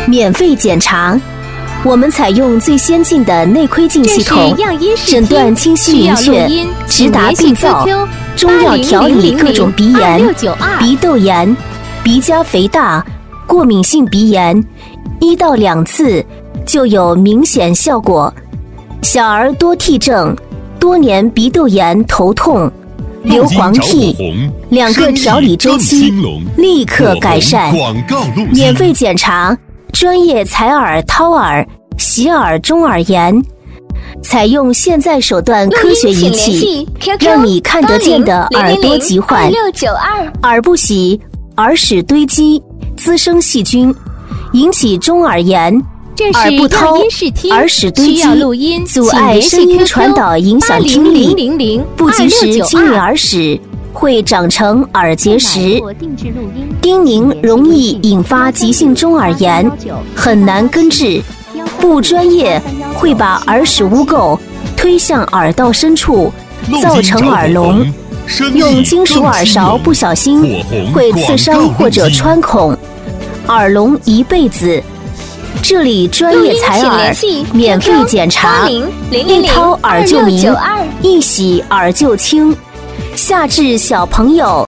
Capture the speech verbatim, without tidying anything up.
免费检查。我们采用最先进的内窥镜系统，诊断清晰明确，直达病灶，中药调理各种鼻炎、鼻窦炎、鼻夹肥大、过敏性鼻炎，一到两次就有明显效果。小儿多涕症、多年鼻窦炎、头痛、流黄涕，两个调理周期立刻改善。免费检查，专业采耳、掏耳、洗耳、中耳炎，采用现在手段科学仪器，让你看得见的耳朵疾患。耳不洗，耳屎堆积，滋生细菌，引起中耳炎。耳不通，耳屎堆积，阻碍声音传导，影响听力。不及时清理耳屎，会长成耳结石。叮咛容易引发急性中耳炎，很难根治。不专业会把耳屎污垢推向耳道深处，造成耳聋。用金属耳勺不小心会刺伤或者穿孔，耳聋一辈子。这里专业采耳，免费检查，一掏耳就明，一洗耳就清。下至小朋友。